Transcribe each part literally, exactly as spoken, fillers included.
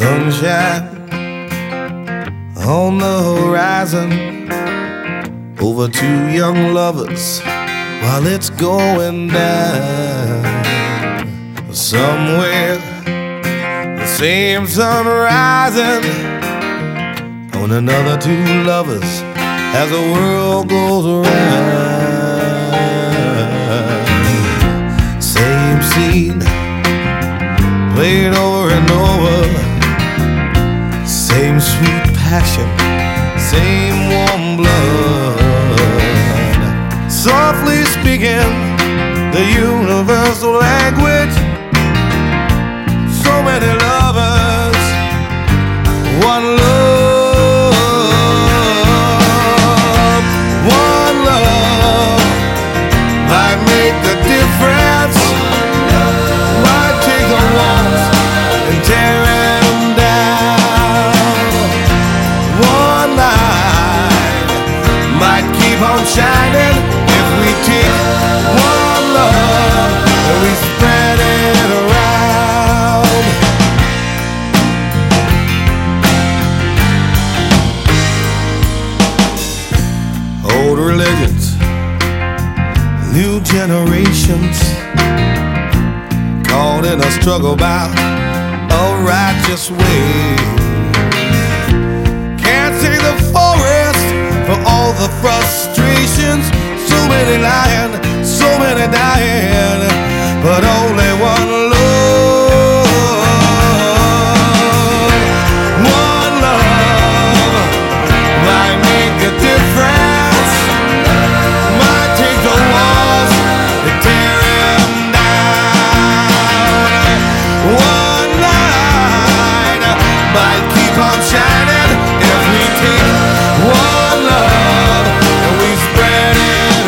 Sunshine on the horizon over two young lovers while it's going down. Somewhere the same sun rising on another two lovers as the world goes around. Same scene played over and over, same sweet passion, same warm blood, softly speaking the universal language. So many lovers, one love, one love might make the difference, might take the walls and tear them down. One light might keep on shining if we take one love and we spread it around. Old religions, new generations, caught in a struggle about a righteous way. Can't see the forest for all the frustrations. So many lying, so many dying, but only one love. One love might make a difference, might take the walls and tear them down. One light might keep on shining if we take one love and we spread it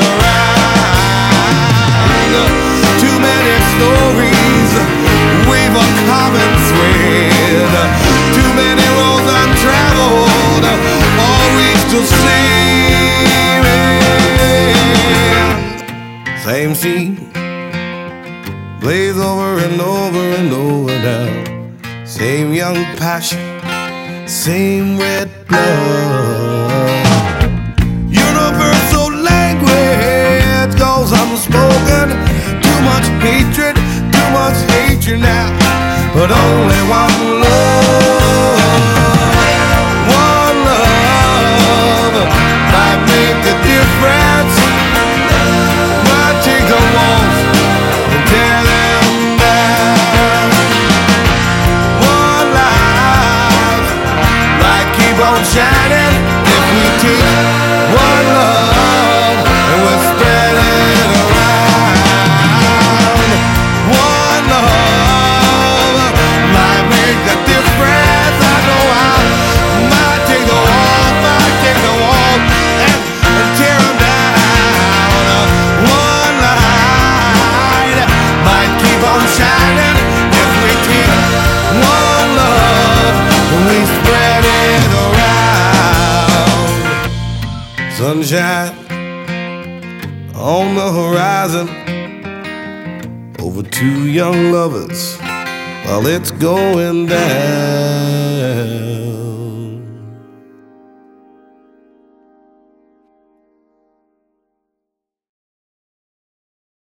around. Too many stories weave a common thread, too many roads untraveled, all reach the same end. Same scene plays over and over and over down. Same young passion, same red blood. Universal language goes unspoken. Too much hatred, too much hatred now, but only one love. One love might make a difference, might take the walls and tear them down. One light might keep on shining if we take one love and we'll spread it around. One love might make a difference. I know I might take the wall, might take the wall and, and tear them down. One light might keep on shining if we take one love and we spread it around. Sunshine on the horizon over two young lovers while it's going down.